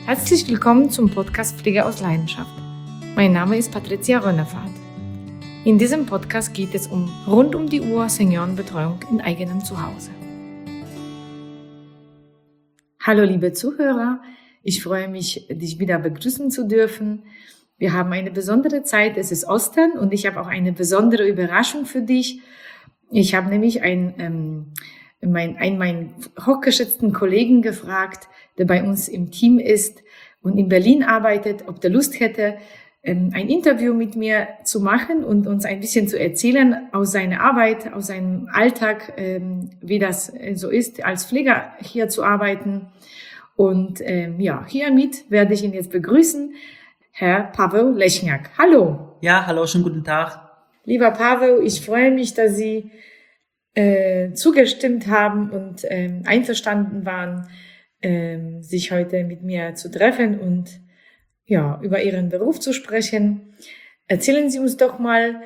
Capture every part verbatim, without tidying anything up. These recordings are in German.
Herzlich willkommen zum Podcast Pflege aus Leidenschaft. Mein Name ist Patricia Rönnefahrt. In diesem Podcast geht es um rund um die Uhr Seniorenbetreuung in eigenem Zuhause. Hallo liebe Zuhörer, ich freue mich, dich wieder begrüßen zu dürfen. Wir haben eine besondere Zeit, es ist Ostern und ich habe auch eine besondere Überraschung für dich. Ich habe nämlich ein, ähm, mein, einen meinen hochgeschätzten Kollegen gefragt, der bei uns im Team ist und in Berlin arbeitet, ob der Lust hätte, ähm, ein Interview mit mir zu machen und uns ein bisschen zu erzählen aus seiner Arbeit, aus seinem Alltag, ähm, wie das äh, so ist, als Pfleger hier zu arbeiten. Und ähm, ja, hiermit werde ich ihn jetzt begrüßen, Herr Paweł Leśniak. Hallo. Ja, hallo, schönen guten Tag. Lieber Paweł, ich freue mich, dass Sie äh, zugestimmt haben und ähm, einverstanden waren, ähm, sich heute mit mir zu treffen und ja, über Ihren Beruf zu sprechen. Erzählen Sie uns doch mal,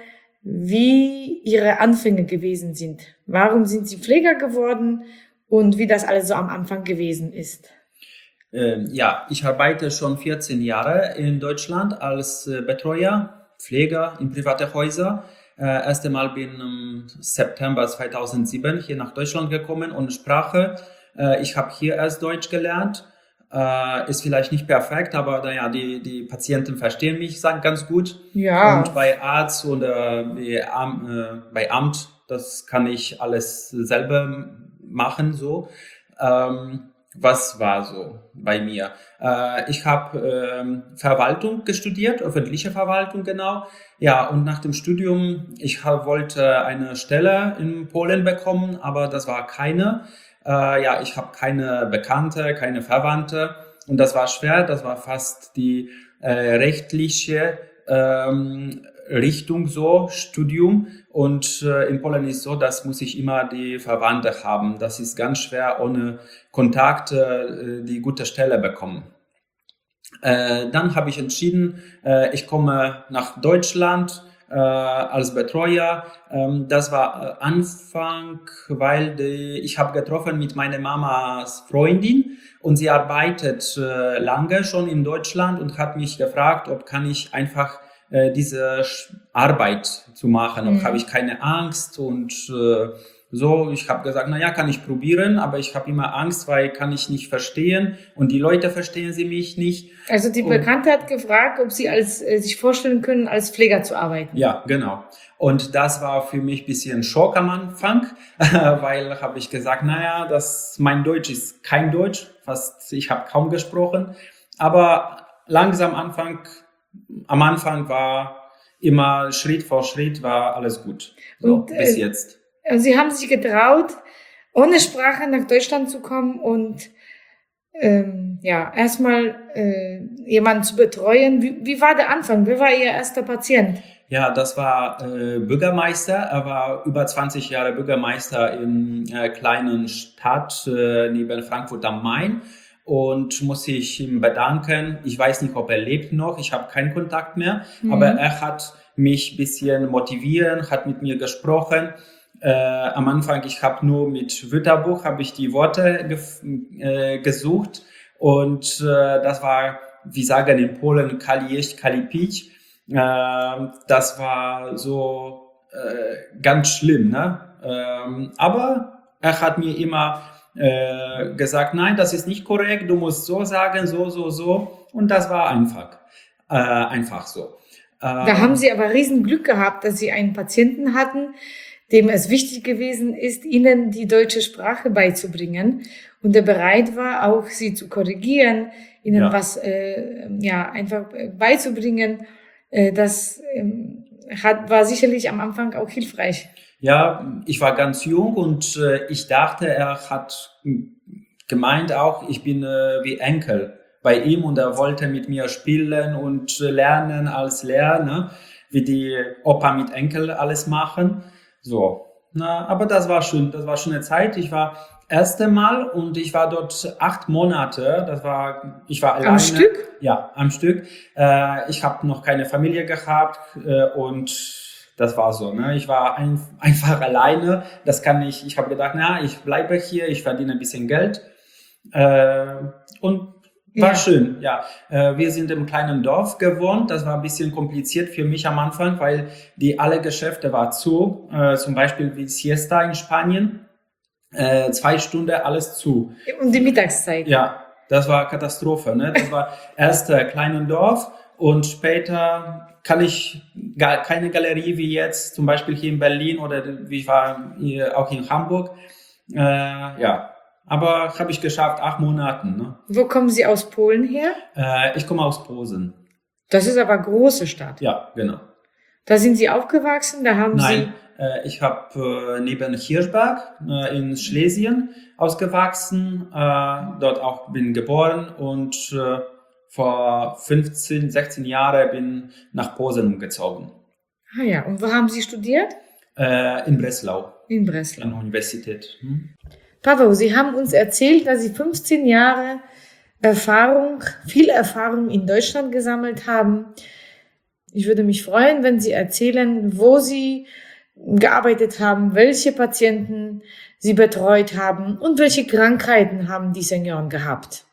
wie Ihre Anfänge gewesen sind. Warum sind Sie Pfleger geworden und wie das alles so am Anfang gewesen ist? Ähm, ja, ich arbeite schon vierzehn Jahre in Deutschland als äh, Betreuer, Pfleger in private Häuser. Äh, erste Mal bin im September zweitausendsieben hier nach Deutschland gekommen und Sprache. Äh, ich habe hier erst Deutsch gelernt. Äh, ist vielleicht nicht perfekt, aber naja, die, die Patienten verstehen mich sagen ganz gut. Ja. Und bei Arzt oder bei, Am, äh, bei Amt, das kann ich alles selber machen, so. Ähm, Was war so bei mir? Äh, ich habe ähm, Verwaltung studiert, öffentliche Verwaltung genau. Ja, und nach dem Studium, ich hab, wollte eine Stelle in Polen bekommen, aber das war keine. Äh, ja, ich habe keine Bekannte, keine Verwandte und das war schwer. Das war fast die äh, rechtliche ähm, Richtung so, Studium. Und äh, in Polen ist so, das muss ich immer die Verwandte haben. Das ist ganz schwer, ohne Kontakt äh, die gute Stelle bekommen. Äh, dann habe ich entschieden, äh, ich komme nach Deutschland äh, als Betreuer. Ähm, das war äh, Anfang, weil die, ich habe getroffen mit meiner Mamas Freundin und sie arbeitet äh, lange schon in Deutschland und hat mich gefragt, ob kann ich einfach diese Arbeit zu machen, ob mhm. habe ich keine Angst und äh, so. Ich habe gesagt, na ja, kann ich probieren, aber ich habe immer Angst, weil kann ich nicht verstehen und die Leute verstehen sie mich nicht. Also die Bekannte und, hat gefragt, ob Sie als äh, sich vorstellen können, als Pfleger zu arbeiten. Ja, genau. Und das war für mich ein bisschen Schock am Anfang, weil habe ich gesagt, na ja, das mein Deutsch ist kein Deutsch, fast ich habe kaum gesprochen, aber langsam Anfang Am Anfang war immer Schritt vor Schritt war alles gut. So, und, bis äh, jetzt. Sie haben sich getraut, ohne Sprache nach Deutschland zu kommen und ähm, ja, erstmal äh, jemanden zu betreuen. Wie, wie war der Anfang? Wer war Ihr erster Patient? Ja, das war äh, Bürgermeister. Er war über zwanzig Jahre Bürgermeister in einer äh, kleinen Stadt äh, neben Frankfurt am Main. Und muss ich ihm bedanken. Ich weiß nicht, ob er lebt noch. Ich habe keinen Kontakt mehr. Mhm. Aber er hat mich ein bisschen motiviert, hat mit mir gesprochen. Äh, am Anfang, ich habe nur mit Wörterbuch habe ich die Worte gef- äh, gesucht. Und äh, das war, wie sagen in Polen, Kaliech, Kalipic. Äh, das war so äh, ganz schlimm, ne? Ähm, aber er hat mir immer Äh, gesagt, nein, das ist nicht korrekt, du musst so sagen, so, so, so. Und das war einfach, äh, einfach so. Äh, da haben Sie aber riesen Glück gehabt, dass Sie einen Patienten hatten, dem es wichtig gewesen ist, Ihnen die deutsche Sprache beizubringen und der bereit war, auch Sie zu korrigieren, Ihnen ja. was, äh, ja, einfach beizubringen. Äh, das äh, hat, war sicherlich am Anfang auch hilfreich. Ja, ich war ganz jung und äh, ich dachte, er hat gemeint auch, ich bin äh, wie Enkel bei ihm und er wollte mit mir spielen und äh, lernen als Lehrer, ne? Wie die Opa mit Enkel alles machen. So, na, aber das war schön, das war schon eine Zeit. Ich war erste Mal und ich war dort acht Monate. Das war, ich war alleine. Am Stück? Ja, am Stück. Äh, ich habe noch keine Familie gehabt äh, und das war so, ne? Ich war ein, einfach alleine. Das kann ich, ich habe gedacht, na, ich bleibe hier, ich verdiene ein bisschen Geld. Äh, und War Ja. schön, ja. Äh, wir sind im kleinen Dorf gewohnt. Das war ein bisschen kompliziert für mich am Anfang, weil die alle Geschäfte waren zu. Äh, zum Beispiel wie Siesta in Spanien. Äh, zwei Stunden alles zu. Um die Mittagszeit. Ja, das war Katastrophe. Ne? Das war erst äh, kleinen Dorf und später kann ich gar keine Galerie wie jetzt, zum Beispiel hier in Berlin oder wie ich war hier auch in Hamburg. Äh, ja, aber habe ich geschafft, acht Monaten. Ne? Wo kommen Sie aus Polen her? Äh, ich komme aus Posen. Das ist aber eine große Stadt. Ja, genau. Da sind Sie aufgewachsen, da haben Nein, äh, ich habe äh, neben Hirschberg äh, in Schlesien ausgewachsen, äh, dort auch bin geboren und äh, vor fünfzehn, sechzehn Jahren bin nach Posen umgezogen. Sie, ah ja, und wo haben Sie studiert? Äh, in Breslau, In Breslau. an der Universität. Hm? Paweł, Sie haben uns erzählt, dass Sie fünfzehn Jahre Erfahrung, viel Erfahrung in Deutschland gesammelt haben. Ich würde mich freuen, wenn Sie erzählen, wo Sie gearbeitet haben, welche Patienten Sie betreut haben und welche Krankheiten haben die Senioren gehabt.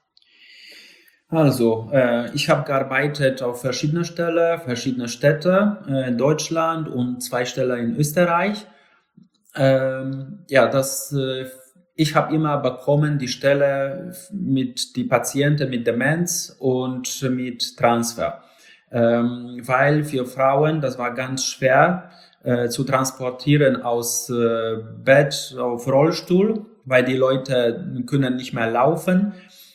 Also, äh, ich habe gearbeitet auf verschiedene Stellen, verschiedene Städte äh, in Deutschland und zwei Stellen in Österreich. Ähm, ja, das, äh, ich habe immer bekommen die Stelle mit die Patienten mit Demenz und mit Transfer, ähm, weil für Frauen das war ganz schwer äh, zu transportieren aus äh, Bett auf Rollstuhl, weil die Leute können nicht mehr laufen.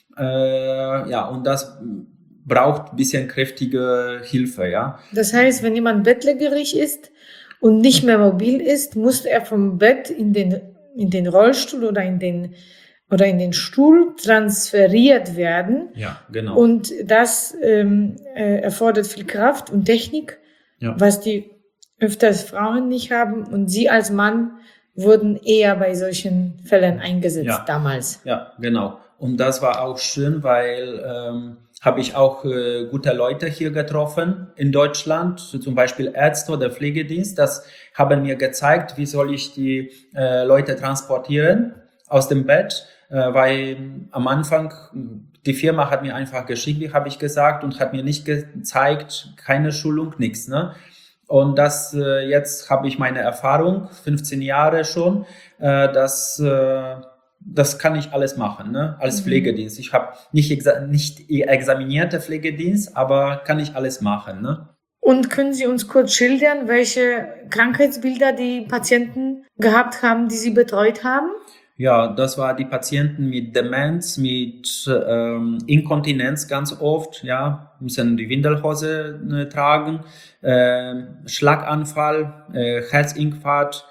Äh, ja, und das braucht ein bisschen kräftige Hilfe, ja. Das heißt, wenn jemand bettlägerig ist und nicht mehr mobil ist, muss er vom Bett in den, in den Rollstuhl oder in den, oder in den Stuhl transferiert werden. Ja, genau. Und das ähm, äh, erfordert viel Kraft und Technik, Ja. was die öfters Frauen nicht haben. Und Sie als Mann wurden eher bei solchen Fällen eingesetzt Ja. damals. Ja, genau. Und das war auch schön, weil ähm, habe ich auch äh, gute Leute hier getroffen in Deutschland, so zum Beispiel Ärzte oder Pflegedienst. Das haben mir gezeigt, wie soll ich die äh, Leute transportieren aus dem Bett, äh, weil am Anfang die Firma hat mir einfach geschickt, wie habe ich gesagt, und hat mir nicht gezeigt, keine Schulung, nichts. Ne? Und das äh, jetzt habe ich meine Erfahrung, fünfzehn Jahre schon, äh, dass äh, das kann ich alles machen, ne? Als Mhm. Pflegedienst. Ich habe nicht, exa nicht examinierte Pflegedienst, aber kann ich alles machen, ne? Und können Sie uns kurz schildern, welche Krankheitsbilder die Patienten gehabt haben, die Sie betreut haben? Ja, das war die Patienten mit Demenz, mit ähm, Inkontinenz ganz oft, ja, müssen die Windelhose äh, tragen, äh, Schlaganfall, äh, Herzinfarkt,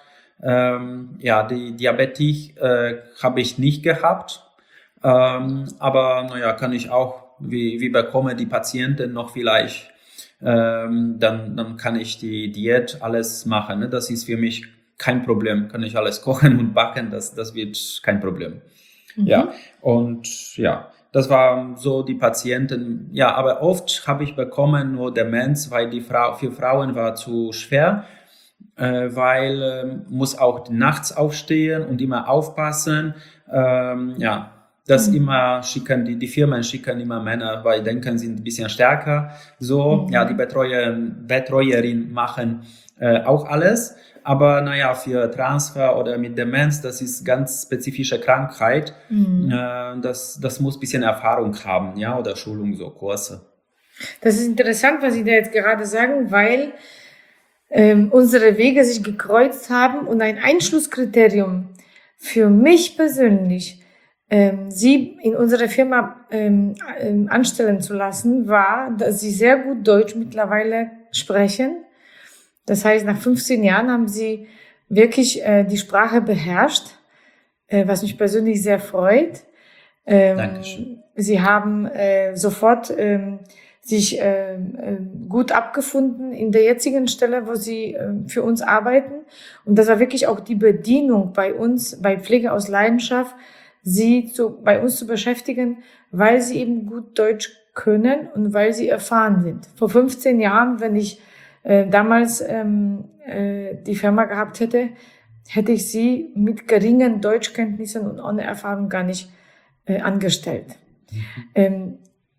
ähm, ja, die Diabetes äh, habe ich nicht gehabt, ähm, aber naja, kann ich auch, wie, wie bekomme die Patienten noch vielleicht, ähm, dann, dann kann ich die Diät alles machen, ne? Das ist für mich kein Problem, kann ich alles kochen und backen, das, das wird kein Problem. Mhm. Ja, und ja, das waren so die Patienten. Ja, aber oft habe ich bekommen nur Demenz, weil die Frau, für Frauen war zu schwer, äh, weil äh, muss auch nachts aufstehen und immer aufpassen. Ähm, ja, das Mhm. immer schicken, die, die Firmen schicken immer Männer, weil denken, sind ein bisschen stärker. So, Mhm. ja, die Betreuer, Betreuerin machen äh, auch alles. Aber naja, für Transfer oder mit Demenz, das ist ganz spezifische Krankheit. Mhm. Äh, das, das muss ein bisschen Erfahrung haben, ja, oder Schulung, so Kurse. Das ist interessant, was Sie da jetzt gerade sagen, weil ähm, unsere Wege sich gekreuzt haben und ein Einschlusskriterium für mich persönlich, ähm, Sie in unserer Firma ähm, ähm, anstellen zu lassen, war, dass Sie sehr gut Deutsch mittlerweile sprechen. Das heißt, nach fünfzehn Jahren haben Sie wirklich äh, die Sprache beherrscht, äh, was mich persönlich sehr freut. Ähm, Dankeschön. Sie haben äh, sofort ähm, sich äh, äh, gut abgefunden in der jetzigen Stelle, wo Sie äh, für uns arbeiten. Und das war wirklich auch die Bedienung bei uns, bei Pflege aus Leidenschaft, Sie zu, bei uns zu beschäftigen, weil Sie eben gut Deutsch können und weil Sie erfahren sind. Vor fünfzehn Jahren, wenn ich äh, damals ähm, äh, die Firma gehabt hätte, hätte ich Sie mit geringen Deutschkenntnissen und ohne Erfahrung gar nicht äh, angestellt. Mhm. Ähm,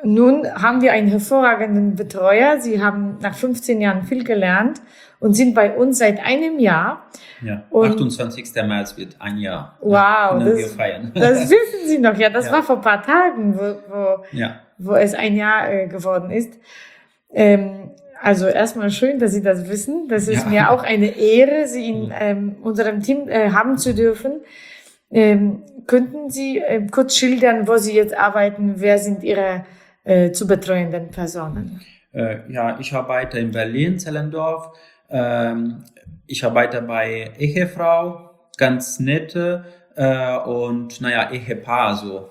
nun haben wir einen hervorragenden Betreuer. Sie haben nach fünfzehn Jahren viel gelernt und sind bei uns seit einem Jahr. Ja, Und achtundzwanzigsten März wird ein Jahr. wow, ja, können das, wir feiern. das wissen Sie noch. Ja, das Ja. war vor ein paar Tagen, wo, wo, Ja. wo es ein Jahr äh, geworden ist. Ähm, also erstmal schön, dass Sie das wissen. Das ist Ja. mir auch eine Ehre, Sie in ähm, unserem Team äh, haben zu dürfen. Ähm, könnten Sie äh, kurz schildern, wo Sie jetzt arbeiten? Wer sind Ihre äh, zu betreuenden Personen? Äh, ja, ich arbeite in Berlin, Zellendorf. Ähm, ich arbeite bei Ehefrau, ganz nette äh, und naja, Ehepaar so.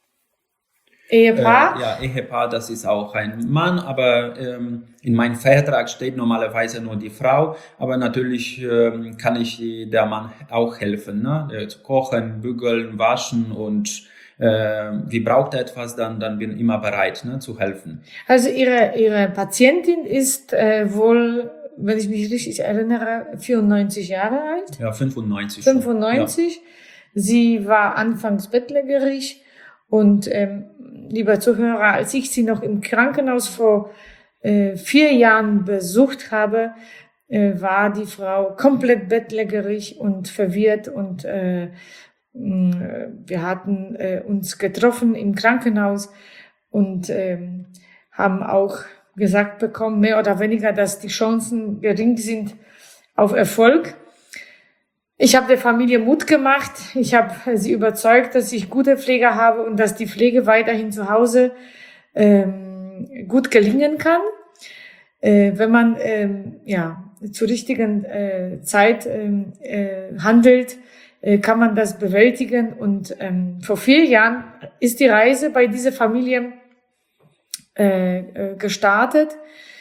Ehepaar? Äh, ja, Ehepaar, das ist auch ein Mann, aber ähm, in meinem Vertrag steht normalerweise nur die Frau, aber natürlich ähm, kann ich die, der Mann auch helfen, ne? Äh, zu kochen, bügeln, waschen und äh, wie braucht er etwas, dann, dann bin ich immer bereit, ne, zu helfen. Also Ihre, Ihre Patientin ist äh, wohl, wenn ich mich richtig erinnere, vierundneunzig Jahre alt. Ja, fünfundneunzig. schon. fünfundneunzig. Sie war anfangs bettlägerig und ähm, lieber Zuhörer, als ich sie noch im Krankenhaus vor äh, vier Jahren besucht habe, äh, war die Frau komplett bettlägerig und verwirrt und äh, mh, wir hatten äh, uns getroffen im Krankenhaus und ähm, haben auch gesagt bekommen, mehr oder weniger, dass die Chancen gering sind auf Erfolg. Ich habe der Familie Mut gemacht. Ich habe sie überzeugt, dass ich gute Pfleger habe und dass die Pflege weiterhin zu Hause ähm, gut gelingen kann, äh, wenn man ähm, ja zur richtigen äh, Zeit ähm, äh, handelt, äh, kann man das bewältigen. Und ähm, vor vier Jahren ist die Reise bei dieser Familie äh, äh, gestartet.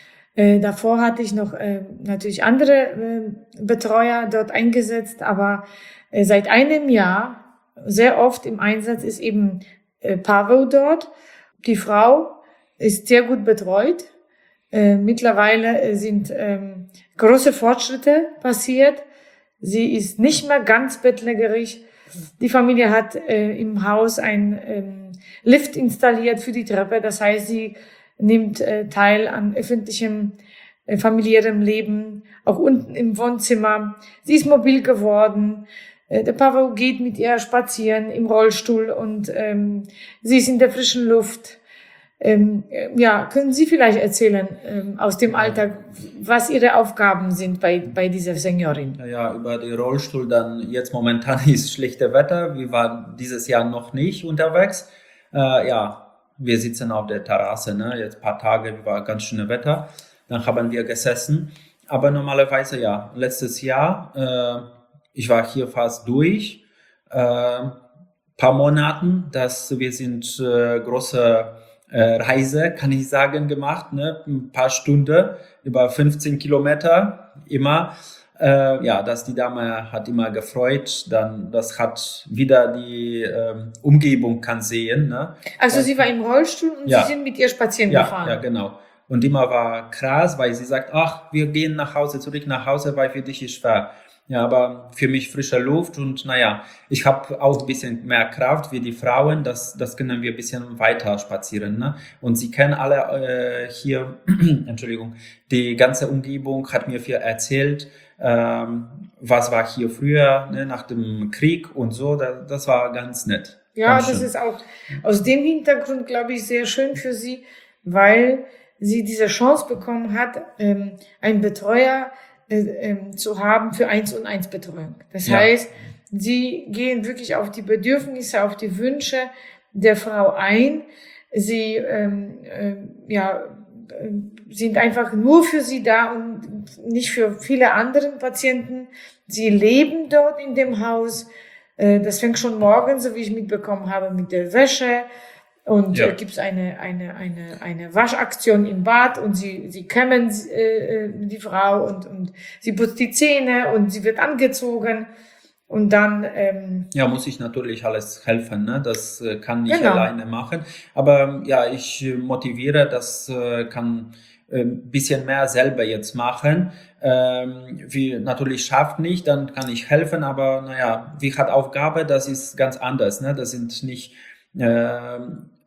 Äh, davor hatte ich noch äh, natürlich andere äh, Betreuer dort eingesetzt, aber äh, seit einem Jahr sehr oft im Einsatz ist eben äh, Paweł dort. Die Frau ist sehr gut betreut. Äh, mittlerweile äh, sind ähm, große Fortschritte passiert. Sie ist nicht mehr ganz bettlägerig. Die Familie hat äh, im Haus ein ähm, Lift installiert für die Treppe. Das heißt, sie nimmt äh, teil an öffentlichem äh, familiärem Leben, auch unten im Wohnzimmer. Sie ist mobil geworden. Äh, der Paweł geht mit ihr spazieren im Rollstuhl und ähm, sie ist in der frischen Luft. Ähm, äh, ja, können Sie vielleicht erzählen ähm, aus dem Alltag, was Ihre Aufgaben sind bei bei dieser Seniorin? Ja, ja, über den Rollstuhl dann, jetzt momentan ist schlechte Wetter, wir waren dieses Jahr noch nicht unterwegs. Äh, ja, wir sitzen auf der Terrasse, ne? Jetzt ein paar Tage war ganz schönes Wetter, dann haben wir gesessen. Aber normalerweise ja, letztes Jahr, äh, ich war hier fast durch, äh, paar Monaten, dass wir sind äh, große äh, Reise, kann ich sagen, gemacht, ne? Ein paar Stunden, über fünfzehn Kilometer immer. Äh, ja, dass die Dame hat immer gefreut, dann das hat wieder die ähm, Umgebung kann sehen. Ne? Also Weil- sie war im Rollstuhl und Ja. Sie sind mit ihr spazieren ja, gefahren. ja, genau. Und immer war krass, weil sie sagt, ach, wir gehen nach Hause, zurück nach Hause, weil für dich ist schwer. Ja, aber für mich frische Luft und naja, ich habe auch ein bisschen mehr Kraft wie die Frauen, das, das können wir ein bisschen weiter spazieren. Ne? Und sie kennen alle äh, hier, Entschuldigung, die ganze Umgebung hat mir viel erzählt, ähm, was war hier früher, ne, nach dem Krieg und so, das, das war ganz nett. Ja, ganz das schön. ist auch aus dem Hintergrund, glaube ich, sehr schön für sie, weil sie diese Chance bekommen hat, ähm, einen Betreuer äh, ähm, zu haben für eins und eins Betreuung. Das Ja. heißt, sie gehen wirklich auf die Bedürfnisse, auf die Wünsche der Frau ein. Sie ähm, ähm, ja, äh, sind einfach nur für sie da und nicht für viele andere Patienten. Sie leben dort in dem Haus. Äh, Das fängt schon morgens, so wie ich mitbekommen habe, mit der Wäsche. Und Ja. äh, gibt es eine, eine, eine, eine Waschaktion im Bad und sie, sie kämmen äh, äh, die Frau und, und sie putzt die Zähne und sie wird angezogen. Und dann, ähm, Ja, muss ich natürlich alles helfen, ne? Das äh, kann ich Genau. alleine machen. Aber ähm, ja, ich äh, motiviere, das äh, kann ein äh, bisschen mehr selber jetzt machen. Ähm, wie natürlich schafft nicht, dann kann ich helfen, aber naja, wie hat Aufgabe, das ist ganz anders, ne? Das sind nicht ähm,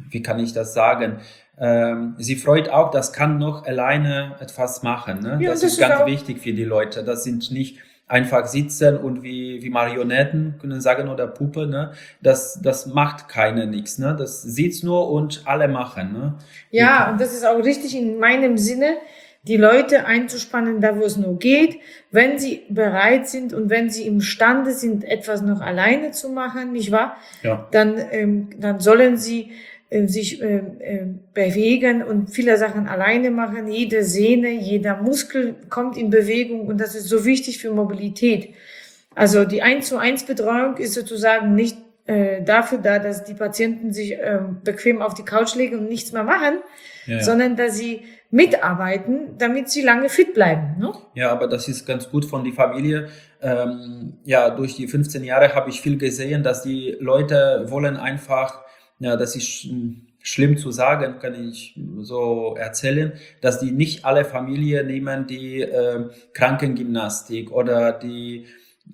wie kann ich das sagen? Ähm, sie freut auch, das kann noch alleine etwas machen. Ne? Ja, Das das ist ist ganz auch, wichtig für die Leute. Das sind nicht einfach sitzen und wie, wie Marionetten können sagen oder Puppe. Ne? Das, das macht keiner nichts. Ne? Das sieht's nur und alle machen. Ne? Wir ja, und können, das ist auch richtig in meinem Sinne, die Leute einzuspannen, da wo es nur geht, wenn sie bereit sind und wenn sie imstande sind, etwas noch alleine zu machen, nicht wahr? ja. Dann, ähm, dann sollen sie äh, sich äh, äh, bewegen und viele Sachen alleine machen. Jede Sehne, jeder Muskel kommt in Bewegung und das ist so wichtig für Mobilität. Also die eins zu eins Betreuung ist sozusagen nicht äh, dafür da, dass die Patienten sich äh, bequem auf die Couch legen und nichts mehr machen, Ja, ja. sondern dass sie mitarbeiten, damit sie lange fit bleiben. Ne? Ja, aber das ist ganz gut von die Familie. Ähm, ja, durch die fünfzehn Jahre habe ich viel gesehen, dass die Leute wollen einfach, ja, das ist sch- schlimm zu sagen, kann ich so erzählen, dass die nicht alle Familien nehmen, die ähm, Krankengymnastik oder die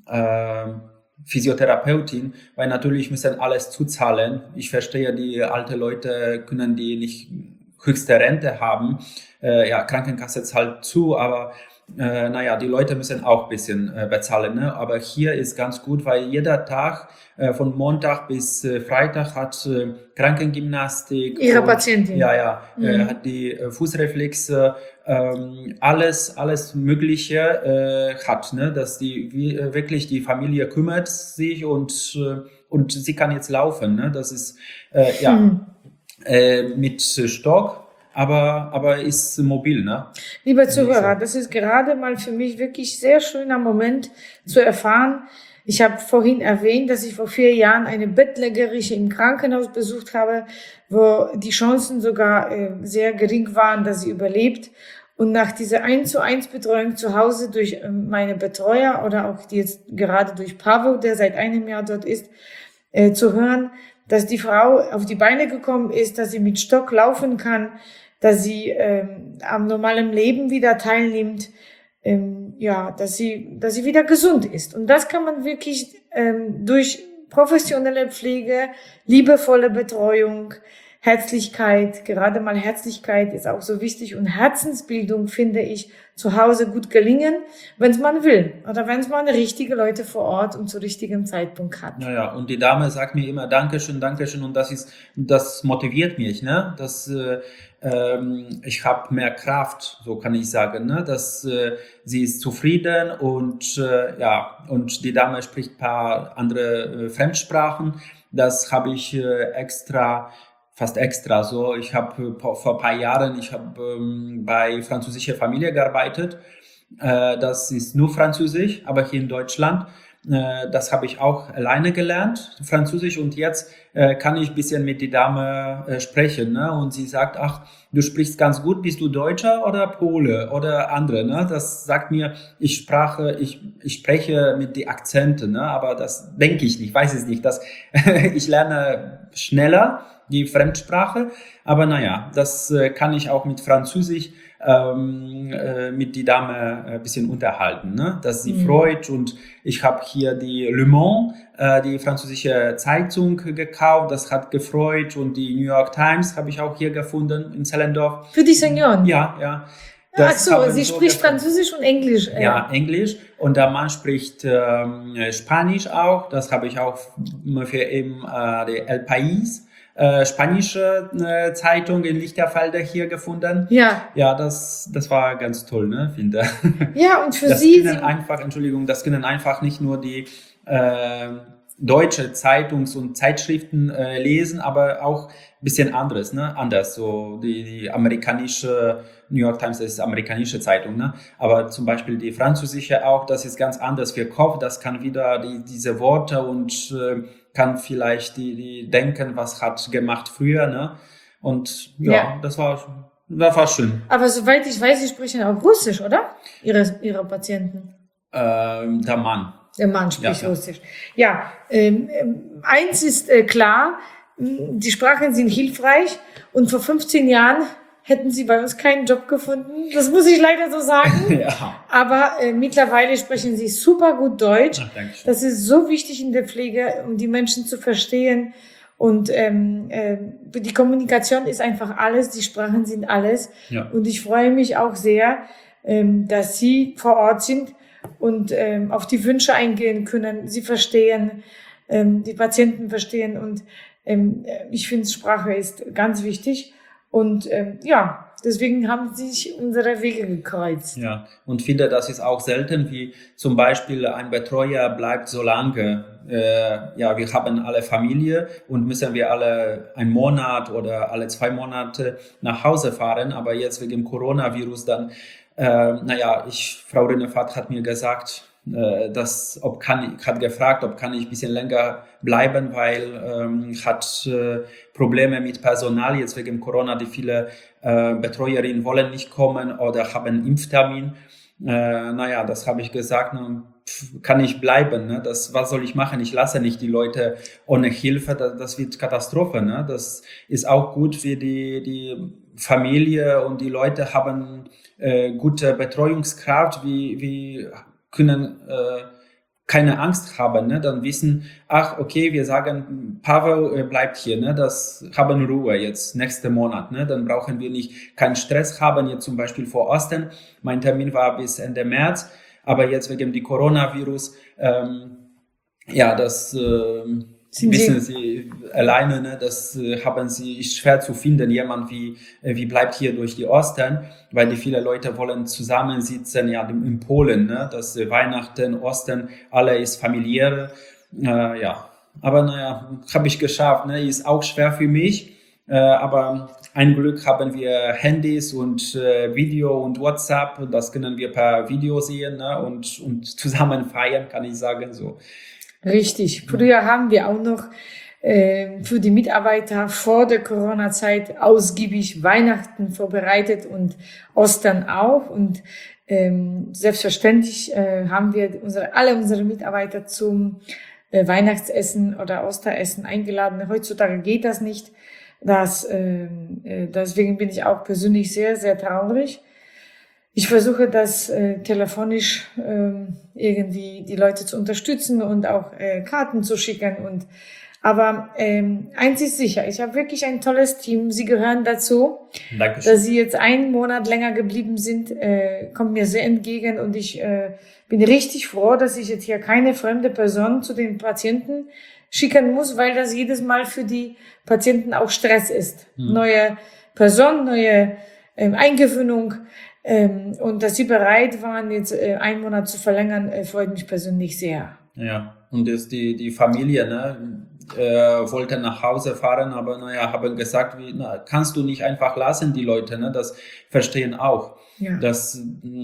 ähm, Physiotherapeutin, weil natürlich müssen alles zuzahlen. Ich verstehe, die alte Leute können die nicht höchste Rente haben. Äh, ja, Krankenkasse zahlt zu, aber äh, naja, die Leute müssen auch ein bisschen äh, bezahlen. Ne? Aber hier ist ganz gut, weil jeder Tag äh, von Montag bis äh, Freitag hat äh, Krankengymnastik Ihre und Patientin. ja, ja, äh, Mhm. hat die äh, Fußreflexe, ähm, alles, alles Mögliche äh, hat, ne? Dass die wie, äh, wirklich die Familie kümmert sich und äh, und sie kann jetzt laufen, ne? Das ist äh, ja Hm. äh, mit Stock, aber aber ist mobil, ne? Lieber Kann ich Zuhörer, sagen. das ist gerade mal für mich wirklich sehr schöner Moment zu erfahren. Ich habe vorhin erwähnt, dass ich vor vier Jahren eine Bettlägerische im Krankenhaus besucht habe, wo die Chancen sogar äh, sehr gering waren, dass sie überlebt. Und nach dieser eins zu eins Betreuung zu Hause durch ähm, meine Betreuer oder auch jetzt gerade durch Pavo, der seit einem Jahr dort ist, äh, zu hören, dass die Frau auf die Beine gekommen ist, dass sie mit Stock laufen kann, dass sie ähm, am normalen Leben wieder teilnimmt, ähm, ja, dass sie, dass sie wieder gesund ist. Und das kann man wirklich ähm, durch professionelle Pflege, liebevolle Betreuung, Herzlichkeit, gerade mal Herzlichkeit ist auch so wichtig und Herzensbildung finde ich zu Hause gut gelingen, wenn es man will oder wenn es man richtige Leute vor Ort und zu richtigem Zeitpunkt hat. Ja, ja, und die Dame sagt mir immer Dankeschön, Dankeschön und das ist, das motiviert mich, ne? Das, äh, ähm, ich habe mehr Kraft, so kann ich sagen, ne? Dass äh, sie ist zufrieden und äh, ja, und die Dame spricht paar andere äh, Fremdsprachen. Das habe ich äh, extra, fast extra so. Ich habe äh, vor ein paar Jahren, ich habe ähm, bei französischer Familie gearbeitet. Äh, das ist nur Französisch, aber hier in Deutschland. Äh, das habe ich auch alleine gelernt, Französisch. Und jetzt äh, kann ich ein bisschen mit der Dame äh, sprechen. Ne? Und sie sagt, ach, du sprichst ganz gut, bist du Deutscher oder Pole oder andere? Ne? Das sagt mir, ich sprache, ich, ich spreche mit den Akzenten, ne? Aber das denke ich nicht, weiß es nicht. Das, ich lerne schneller die Fremdsprache, aber naja, das äh, kann ich auch mit Französisch ähm, äh, mit die Dame ein bisschen unterhalten, ne? Dass sie Mhm. freut und ich habe hier die Le Monde, äh, die französische Zeitung gekauft, das hat gefreut und die New York Times habe ich auch hier gefunden in Zellendorf. Für die Senioren? Ja, ja. Ach Das so, haben sie so spricht gefreut. Französisch und Englisch. äh. Ja, Englisch und der Mann spricht ähm, Spanisch auch. Das habe ich auch für eben äh, die El País, äh, spanische äh, Zeitung in Lichterfelde hier gefunden. Ja, Ja, das, das war ganz toll, ne, finde. ja, und für Das sie, können sie, einfach, Entschuldigung, das können einfach nicht nur die äh, deutsche Zeitungs- und Zeitschriften äh, lesen, aber auch ein bisschen anderes, ne, anders. So die, die amerikanische New York Times, das ist amerikanische Zeitung, ne, aber zum Beispiel die französische auch, das ist ganz anders für Kopf. Das kann wieder die, diese Worte und äh, kann vielleicht die, die denken, was hat gemacht früher, ne, und ja, Ja. das war, das war schön. aber soweit ich weiß, sie sprechen auch Russisch, oder? Ihre, ihre Patienten. Ähm, der Mann. Der Mann spricht Ja, ja. Russisch. Ja, ähm, ähm, eins ist äh, klar, mh, die Sprachen sind hilfreich und vor fünfzehn Jahren hätten sie bei uns keinen Job gefunden. Das muss ich leider so sagen. Ja. Aber äh, mittlerweile sprechen sie super gut Deutsch. Ach, danke schön. Das ist so wichtig in der Pflege, um die Menschen zu verstehen. Und ähm, äh, die Kommunikation ist einfach alles, die Sprachen sind alles. Ja. Und ich freue mich auch sehr, ähm, dass Sie vor Ort sind und ähm, auf die Wünsche eingehen können. Sie verstehen, ähm, die Patienten verstehen. Und ähm, ich finde, Sprache ist ganz wichtig. Und ähm, ja, deswegen haben sich unsere Wege gekreuzt. Ja, und finde, das ist auch selten, wie zum Beispiel ein Betreuer bleibt so lange. Äh, ja, wir haben alle Familie und müssen wir alle einen Monat oder alle zwei Monate nach Hause fahren. Aber jetzt wegen Coronavirus dann, äh, naja, ich, Frau Rinnefat hat mir gesagt, äh, dass, ob kann, hat gefragt, ob kann ich ein bisschen länger bleiben, weil ähm, hat äh, Probleme mit Personal jetzt wegen Corona, die viele äh, Betreuerinnen wollen nicht kommen oder haben einen Impftermin. Äh, naja, das habe ich gesagt, ne, pf, kann ich bleiben, ne? Das, was soll ich machen? Ich lasse nicht die Leute ohne Hilfe, das, das wird Katastrophe, ne? Das ist auch gut für die, die Familie und die Leute haben äh, gute Betreuungskraft, wie, wie können äh, keine Angst haben, ne? Dann wissen, ach, okay, wir sagen, Pavel äh, bleibt hier, ne? Das haben Ruhe jetzt, nächsten Monat, ne? Dann brauchen wir nicht keinen Stress haben, jetzt zum Beispiel vor Ostern. Mein Termin war bis Ende März, aber jetzt wegen dem Coronavirus, ähm, ja, das äh, wissen Sie alleine, ne? Das äh, haben Sie, ist schwer zu finden, jemand wie, äh, wie bleibt hier durch die Ostern, weil die viele Leute wollen zusammensitzen, ja, in Polen, ne? Das äh, Weihnachten, Ostern, alle ist familiär, äh, ja. Aber naja, habe ich geschafft, ne? Ist auch schwer für mich, äh, aber ein Glück haben wir Handys und äh, Video und WhatsApp, und das können wir per Video sehen, ne? Und, und zusammen feiern, kann ich sagen, so. Richtig. Früher haben wir auch noch äh, für die Mitarbeiter vor der Corona-Zeit ausgiebig Weihnachten vorbereitet und Ostern auch. Und ähm, selbstverständlich äh, haben wir unsere, alle unsere Mitarbeiter zum äh, Weihnachtsessen oder Osteressen eingeladen. Heutzutage geht das nicht. Das, äh, äh, deswegen bin ich auch persönlich sehr, sehr traurig. Ich versuche das äh, telefonisch ähm, irgendwie die Leute zu unterstützen und auch äh, Karten zu schicken. Und aber ähm, eins ist sicher, ich habe wirklich ein tolles Team. Sie gehören dazu. Dankeschön. Dass Sie jetzt einen Monat länger geblieben sind, äh, kommt mir sehr entgegen. Und ich äh, bin richtig froh, dass ich jetzt hier keine fremde Person zu den Patienten schicken muss, weil das jedes Mal für die Patienten auch Stress ist. Hm. Neue Person, neue ähm, Eingewöhnung. Ähm, und dass Sie bereit waren, jetzt äh, einen Monat zu verlängern, äh, freut mich persönlich sehr. Ja, und jetzt die, die Familie, ne, äh, wollte nach Hause fahren, aber naja, haben gesagt, wie, na, kannst du nicht einfach lassen, die Leute, ne, das verstehen auch. Ja. Das,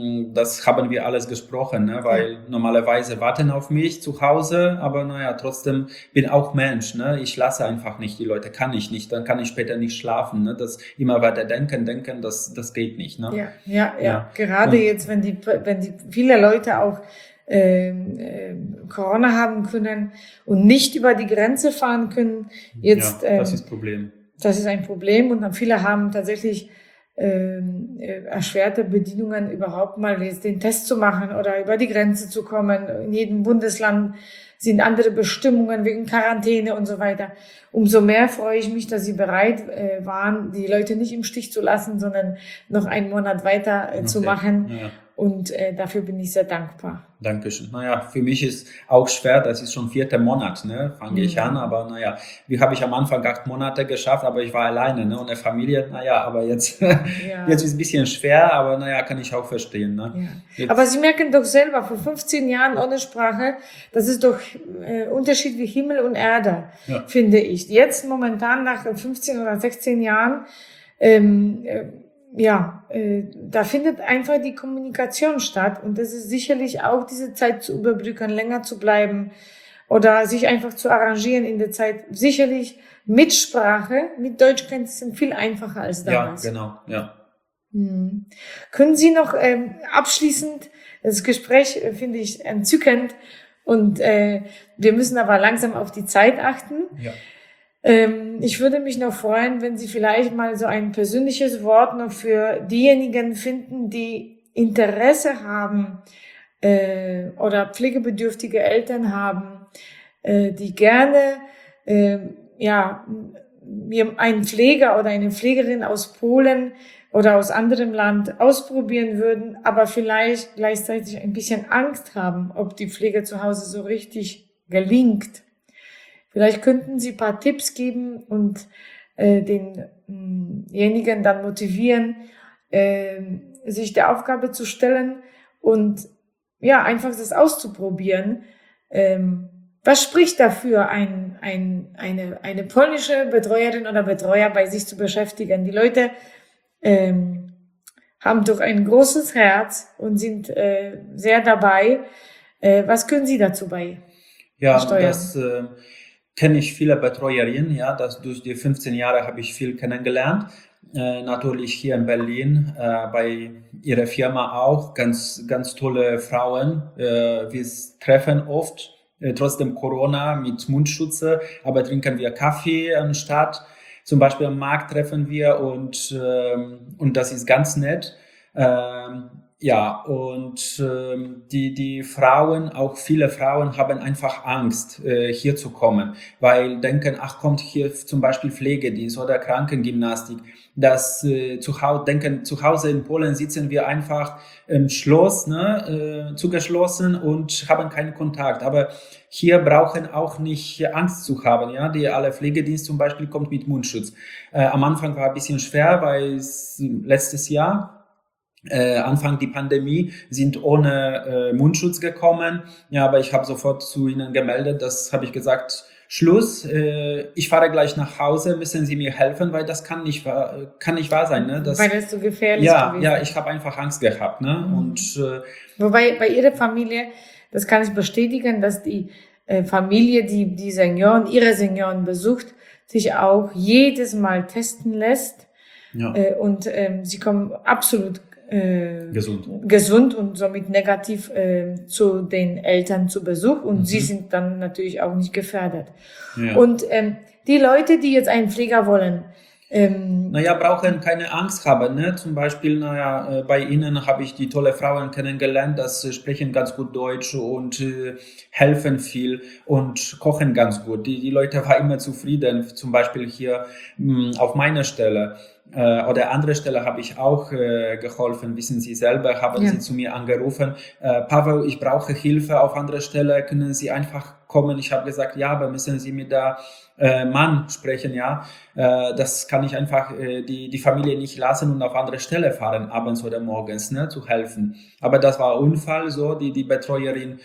das haben wir alles gesprochen, ne, weil ja. normalerweise warten auf mich zu Hause, aber naja, trotzdem bin auch Mensch, ne, ich lasse einfach nicht die Leute, kann ich nicht, dann kann ich später nicht schlafen, ne, das immer weiter denken, denken, das, das geht nicht, ne. Ja, ja, ja, ja. Gerade und, jetzt, wenn die, wenn die viele Leute auch ähm, äh, Corona haben können und nicht über die Grenze fahren können, jetzt, ja, das ähm, ist das Problem. Das ist ein Problem und dann viele haben tatsächlich ähm, erschwerte Bedingungen, überhaupt mal jetzt den Test zu machen oder über die Grenze zu kommen. In jedem Bundesland sind andere Bestimmungen wegen Quarantäne und so weiter. Umso mehr freue ich mich, dass Sie bereit äh, waren, die Leute nicht im Stich zu lassen, sondern noch einen Monat weiter äh, okay. zu machen. Ja. Und äh, dafür bin ich sehr dankbar. Dankeschön. Naja, für mich ist auch schwer, das ist schon vierter Monat, ne, fange mhm. ich an, aber naja, wie habe ich am Anfang acht Monate geschafft, aber ich war alleine, ne, und eine Familie, naja, aber jetzt, ja. jetzt ist es ein bisschen schwer, aber naja, kann ich auch verstehen, ne. Ja. Aber Sie merken doch selber, vor fünfzehn Jahren ohne Sprache, das ist doch äh, Unterschied wie Himmel und Erde, ja. finde ich. Jetzt momentan nach fünfzehn oder sechzehn Jahren, ähm, äh, ja, äh, da findet einfach die Kommunikation statt und das ist sicherlich auch diese Zeit zu überbrücken, länger zu bleiben oder sich einfach zu arrangieren in der Zeit. Sicherlich mit Sprache, mit Deutschkenntnissen viel einfacher als damals. Ja, genau, ja. Hm. Können Sie noch ähm, abschließend, das Gespräch äh, finde ich entzückend und äh, wir müssen aber langsam auf die Zeit achten. Ja. Ich würde mich noch freuen, wenn Sie vielleicht mal so ein persönliches Wort noch für diejenigen finden, die Interesse haben äh, oder pflegebedürftige Eltern haben, äh, die gerne äh, ja, mir einen Pfleger oder eine Pflegerin aus Polen oder aus anderem Land ausprobieren würden, aber vielleicht gleichzeitig ein bisschen Angst haben, ob die Pflege zu Hause so richtig gelingt. Vielleicht könnten Sie ein paar Tipps geben und äh, denjenigen dann motivieren, äh, sich der Aufgabe zu stellen und ja, einfach das auszuprobieren. Ähm, was spricht dafür, ein, ein, eine, eine polnische Betreuerin oder Betreuer bei sich zu beschäftigen? Die Leute ähm, haben doch ein großes Herz und sind äh, sehr dabei. Äh, was können Sie dazu beisteuern? Ja, das äh, kenne ich viele Betreuerinnen, ja, das durch die fünfzehn Jahre habe ich viel kennengelernt. Äh, natürlich hier in Berlin, äh, bei ihrer Firma auch, ganz, ganz tolle Frauen. Äh, wir treffen oft, äh, trotzdem Corona mit Mundschutz, aber trinken wir Kaffee anstatt. Zum Beispiel am Markt treffen wir und, ähm, und das ist ganz nett. Ähm, ja, und ähm, die, die Frauen, auch viele Frauen haben einfach Angst, äh, hier zu kommen, weil denken, ach, kommt hier zum Beispiel Pflegedienst oder Krankengymnastik. Das äh, zu Hause, denken, zu Hause in Polen sitzen wir einfach im Schloss, ne, äh, zugeschlossen und haben keinen Kontakt. Aber hier brauchen auch nicht Angst zu haben, ja. Die alle Pflegedienst zum Beispiel kommt mit Mundschutz. Äh, am Anfang war ein bisschen schwer, weil es letztes Jahr Äh, Anfang die Pandemie sind ohne äh, Mundschutz gekommen. Ja, aber ich habe sofort zu ihnen gemeldet, das habe ich gesagt, Schluss, äh, ich fahre gleich nach Hause, müssen Sie mir helfen, weil das kann nicht wahr, kann nicht wahr sein. Ne? Das, weil das so gefährlich ja, gewesen ja, ich habe einfach Angst gehabt. Ne? Mhm. Und äh, wobei bei Ihrer Familie, das kann ich bestätigen, dass die äh, Familie, die die Senioren, ihre Senioren besucht, sich auch jedes Mal testen lässt. ja. Äh, und ähm, sie kommen absolut Äh, gesund. gesund und somit negativ äh, zu den Eltern zu Besuch und mhm. sie sind dann natürlich auch nicht gefährdet. Ja. Und ähm, die Leute, die jetzt einen Pfleger wollen, ähm, naja, brauchen keine Angst haben, ne? Zum Beispiel, naja, bei Ihnen habe ich die tolle Frauen kennengelernt, das äh, sprechen ganz gut Deutsch und äh, helfen viel und kochen ganz gut. Die, die Leute waren immer zufrieden, zum Beispiel hier mh, auf meiner Stelle. Äh, oder andere Stelle habe ich auch äh, geholfen, wissen Sie selber, haben ja. Sie zu mir angerufen, äh, Paweł, ich brauche Hilfe auf anderer Stelle, können Sie einfach kommen? Ich habe gesagt, ja, aber müssen Sie mit der äh, Mann sprechen, ja, äh, das kann ich einfach äh, die, die Familie nicht lassen und auf andere Stelle fahren, abends oder morgens, ne, zu helfen. Aber das war ein Unfall, so, die, die Betreuerin,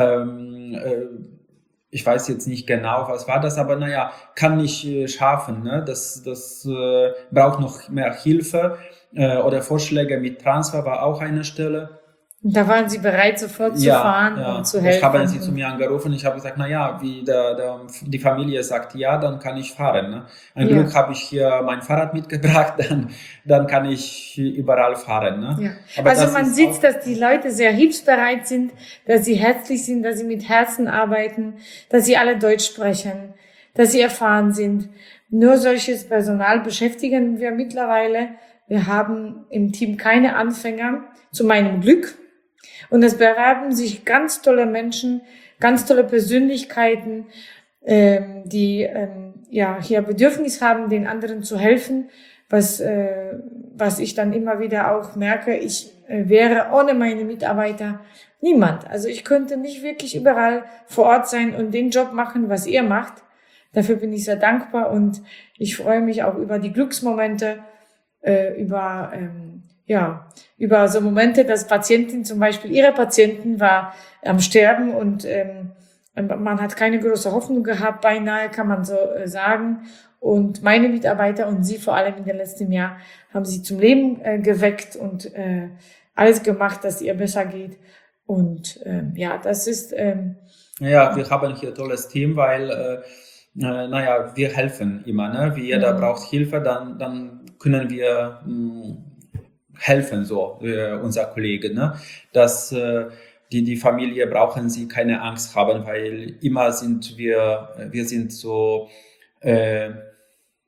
ähm, äh, ich weiß jetzt nicht genau, was war das, aber naja, kann nicht äh, schaffen. Ne? Das, das äh, braucht noch mehr Hilfe äh, oder Vorschläge mit Transfer war auch eine Stelle. Da waren Sie bereit, sofort zu ja, fahren ja. und zu helfen? Ich habe sie zu mir angerufen. Ich habe gesagt, na ja, wie der, der, die Familie sagt ja, dann kann ich fahren. Ne? Ein ja. Glück habe ich hier mein Fahrrad mitgebracht, dann, dann kann ich überall fahren. Ne? Ja. Aber also man sieht, dass die Leute sehr hilfsbereit sind, dass sie herzlich sind, dass sie mit Herzen arbeiten, dass sie alle Deutsch sprechen, dass sie erfahren sind. Nur solches Personal beschäftigen wir mittlerweile. Wir haben im Team keine Anfänger, zu meinem Glück. Und es bewerben sich ganz tolle Menschen, ganz tolle Persönlichkeiten, ähm, die ähm, ja hier Bedürfnis haben, den anderen zu helfen, was äh, was ich dann immer wieder auch merke, ich äh, wäre ohne meine Mitarbeiter niemand. Also ich könnte nicht wirklich überall vor Ort sein und den Job machen, was ihr macht. Dafür bin ich sehr dankbar und ich freue mich auch über die Glücksmomente, äh, über ähm, ja, über so Momente, dass Patientin zum Beispiel, ihre Patientin war am Sterben und ähm, man hat keine große Hoffnung gehabt, beinahe kann man so äh, sagen. Und meine Mitarbeiter und sie vor allem in den letzten Jahr haben sie zum Leben äh, geweckt und äh, alles gemacht, dass ihr besser geht. Und ähm, ja, das ist... Ähm, ja, wir haben hier ein tolles Team, weil, äh, äh, naja, wir helfen immer. Ne? Wie jeder ja. braucht Hilfe, dann, dann können wir... Mh, helfen, so äh, unser Kollege, ne? Dass äh, die die Familie brauchen sie keine Angst haben, weil immer sind wir wir sind so äh,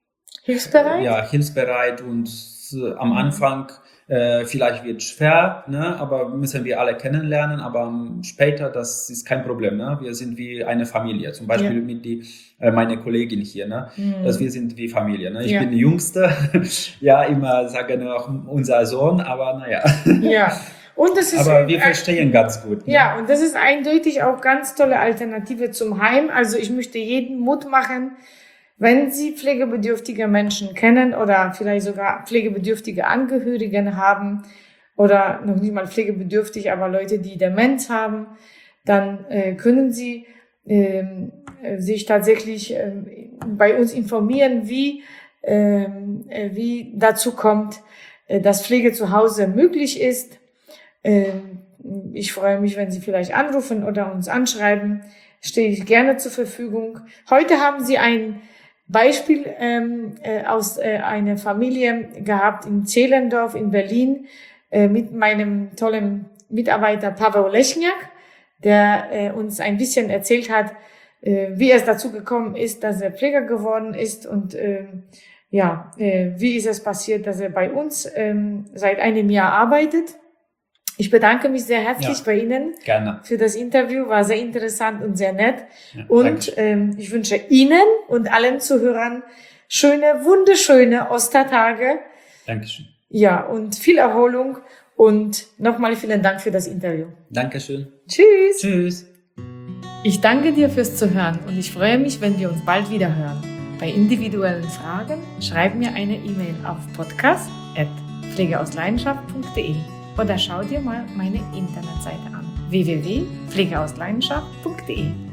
Hilfsbereit? Ja, hilfsbereit und äh, am Anfang äh, vielleicht wird es schwer, ne, aber müssen wir alle kennenlernen, aber ähm, später, das ist kein Problem, ne? Wir sind wie eine Familie, zum Beispiel Ja. mit die, äh, meine Kollegin hier, ne? Mhm. Dass wir sind wie Familie, ne? Ich Ja. bin die Jüngste, ja, immer sagen auch unser Sohn, aber naja. Ja. Und das ist Aber wir ein- verstehen ganz gut. Ne? Ja, und das ist eindeutig auch ganz tolle Alternative zum Heim. Also ich möchte jeden Mut machen, wenn Sie pflegebedürftige Menschen kennen oder vielleicht sogar pflegebedürftige Angehörigen haben oder noch nicht mal pflegebedürftig, aber Leute, die Demenz haben, dann äh, können Sie ähm, äh, sich tatsächlich ähm, bei uns informieren, wie, ähm, äh, wie dazu kommt, äh, dass Pflege zu Hause möglich ist. Ähm, ich freue mich, wenn Sie vielleicht anrufen oder uns anschreiben. Stehe ich gerne zur Verfügung. Heute haben Sie ein Beispiel ähm, äh, aus äh, einer Familie gehabt in Zehlendorf in Berlin äh, mit meinem tollen Mitarbeiter Paweł Leśniak, der äh, uns ein bisschen erzählt hat, äh, wie es dazu gekommen ist, dass er Pfleger geworden ist und äh, ja, äh, wie ist es passiert, dass er bei uns ähm, seit einem Jahr arbeitet. Ich bedanke mich sehr herzlich Ja. bei Ihnen Gerne. für das Interview, war sehr interessant und sehr nett. Ja, Und Dankeschön. ähm, ich wünsche Ihnen und allen Zuhörern schöne, wunderschöne Ostertage. Dankeschön. Ja, und viel Erholung. Und nochmal vielen Dank für das Interview. Dankeschön. Tschüss. Tschüss. Ich danke dir fürs Zuhören und ich freue mich, wenn wir uns bald wieder hören. Bei individuellen Fragen schreib mir eine E-Mail auf podcast at pflegeausleidenschaft punkt de oder schau dir mal meine Internetseite an w w w punkt pflegeausleidenschaft punkt de.